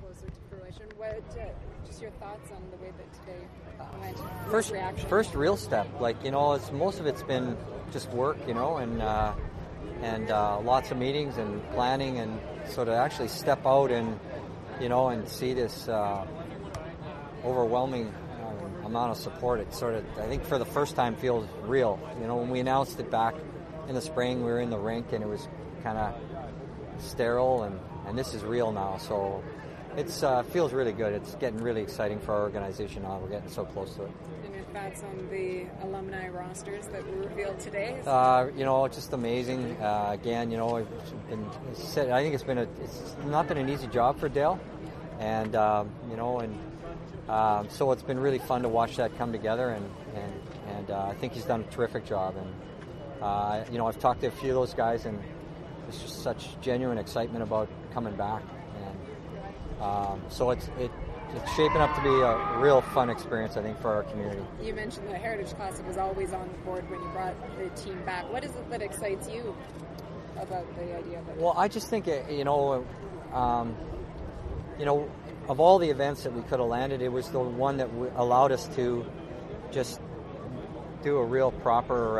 closer to fruition. What, just your thoughts on the way that today went? First real step. Like, most of it's been just work, and lots of meetings and planning, and so to actually step out and, and see this overwhelming amount of support, it sort of, I think for the first time, feels real. When we announced it back in the spring, we were in the rink and it was kind of sterile, and this is real now. So it feels really good. It's getting really exciting for our organization now. We're getting so close to it. And your thoughts on the alumni rosters that were revealed today? Just amazing. Again, it's been, I think it's not been an easy job for Dale, and so it's been really fun to watch that come together, and I think he's done a terrific job. And I've talked to a few of those guys, and there's just such genuine excitement about coming back, and so it's shaping up to be a real fun experience, I think, for our community. You mentioned the Heritage Classic was always on the board when you brought the team back. What is it that excites you about the idea of it? Well, I just think of all the events that we could have landed, it was the one that allowed us to just do a real proper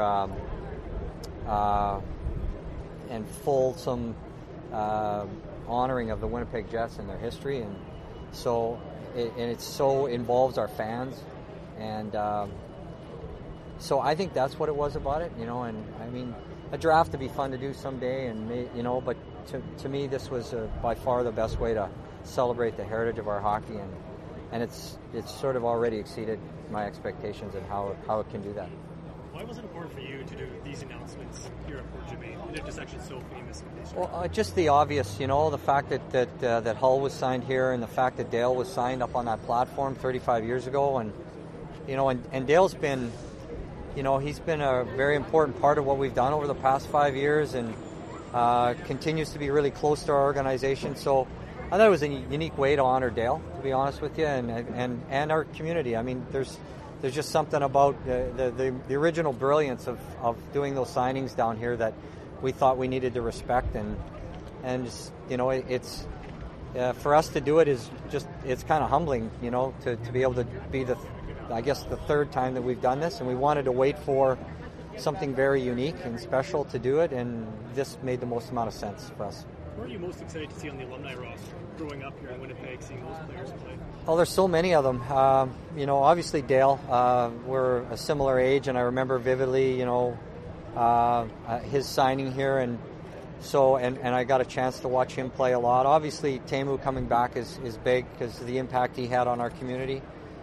and fulsome honoring of the Winnipeg Jets and their history, and so it so involves our fans, and so I think that's what it was about it, and I mean, a draft would be fun to do someday, and but to me this was by far the best way to celebrate the heritage of our hockey, and it's sort of already exceeded my expectations and how it can do that. Why was it important for you to do these announcements here at Port Germain, an intersection so famous in history? Well, just the obvious, the fact that Hull was signed here, and the fact that Dale was signed up on that platform 35 years ago, and Dale's been, he's been a very important part of what we've done over the past 5 years, and continues to be really close to our organization. So I thought it was a unique way to honor Dale, to be honest with you, and our community. I mean, there's just something about the original brilliance of doing those signings down here that we thought we needed to respect, and just, it's for us to do it is just, it's kind of humbling, to be able to be the third time that we've done this, and we wanted to wait for something very unique and special to do it, and this made the most amount of sense for us. Who are you most excited to see on the alumni roster growing up here in Winnipeg, seeing those players play? Oh, there's so many of them. Obviously Dale, we're a similar age, and I remember vividly, his signing here, and so and I got a chance to watch him play a lot. Obviously, Teemu coming back is big because of the impact he had on our community.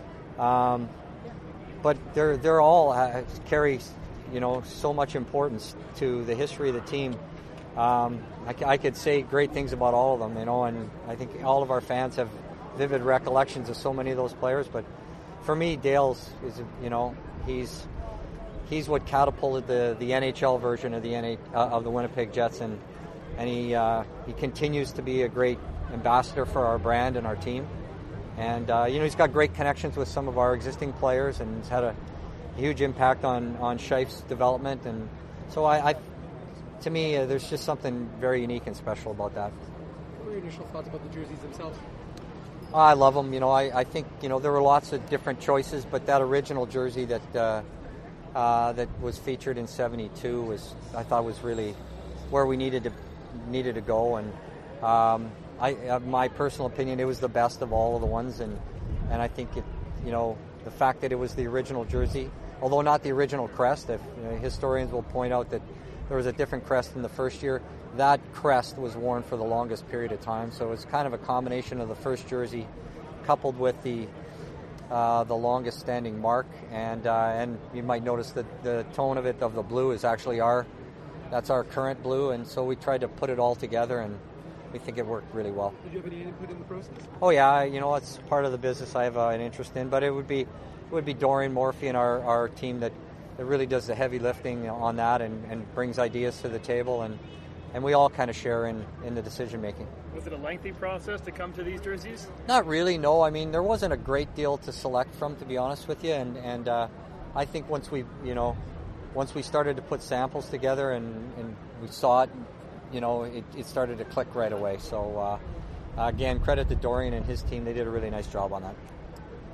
But they're all carry, so much importance to the history of the team. I could say great things about all of them, and I think all of our fans have vivid recollections of so many of those players. But for me, Dale's is, he's what catapulted the NHL version of the Winnipeg Jets, and he continues to be a great ambassador for our brand and our team. And he's got great connections with some of our existing players, and he's had a huge impact on Scheif's development, and so to me, there's just something very unique and special about that. What were your initial thoughts about the jerseys themselves? I love them. I think there were lots of different choices, but that original jersey that was featured in '72 I thought was really where we needed to go, and my personal opinion, it was the best of all of the ones, and I think the fact that it was the original jersey, although not the original crest. If historians will point out that there was a different crest in the first year, that crest was worn for the longest period of time. So it's kind of a combination of the first jersey coupled with the longest standing mark, and you might notice that the tone of the blue is actually that's our current blue, and so we tried to put it all together, and we think it worked really well. Did you have any input in the process? Oh yeah, it's part of the business I have an interest in, but it would be Dorian Morphy and our team that really does the heavy lifting on that and brings ideas to the table, and we all kind of share in the decision making. Was it a lengthy process to come to these jerseys? Not really, no. I mean, there wasn't a great deal to select from, to be honest with you, and I think once we started to put samples together and we saw it, it started to click right away. So again, credit to Dorian and his team. They did a really nice job on that.